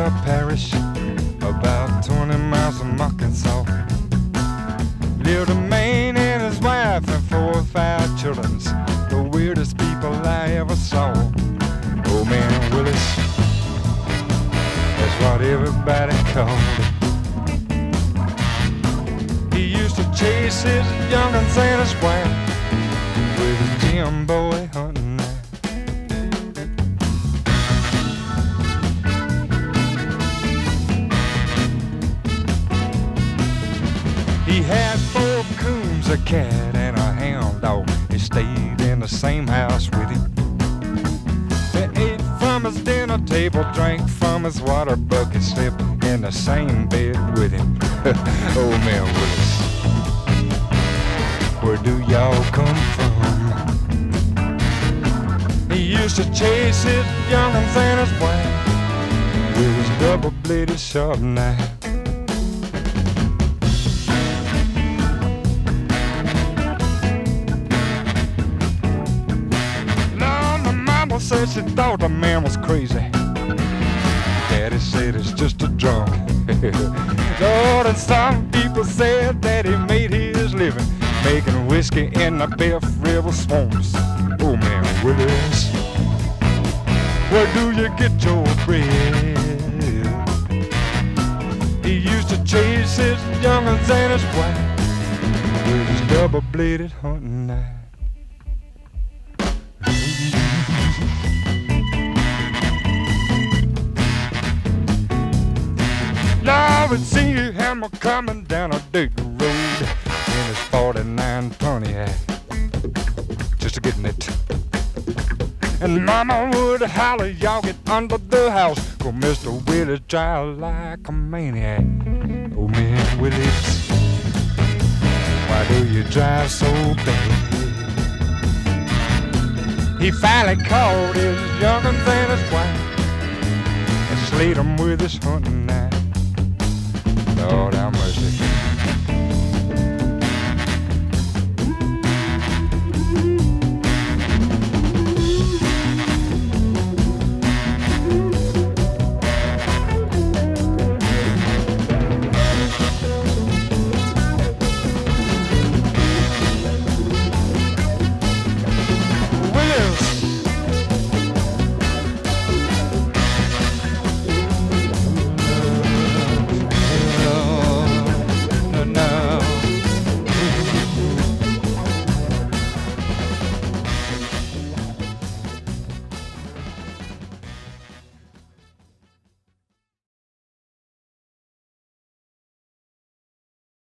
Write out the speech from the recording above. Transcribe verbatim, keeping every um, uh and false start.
Bell Parish, about twenty miles from Arkansas. Lived a man and his wife and four or five children, the weirdest people I ever saw. Old Man Willis, that's what everybody called him. He used to chase his young'uns and his wife with his Jim Boy hunting knife. He had four coons, a cat, and a hound dog. He stayed in the same house with him. They ate from his dinner table, drank from his water bucket, slept in the same bed with him. Old Man Willis, where do y'all come from? He used to chase his young'uns and his wife with his double-bladed sharp knife. Said she thought the man was crazy. Daddy said it's just a drunk. Lord, and some people said that he made his living making whiskey in the Biff River swamps. Oh Man Willis, where do you get your bread? He used to chase his young'uns and his wife with his double-bladed hunting knife. I would see him coming down a dirt road in his forty-nine Pontiac, just a getting it. And Mama would holler, y'all get under the house, 'cause Mister Willis drive like a maniac. Oh Man Willis, why do you drive so bad? He finally called his young'uns and his wife and slayed them with his hunting knife. Lord have mercy.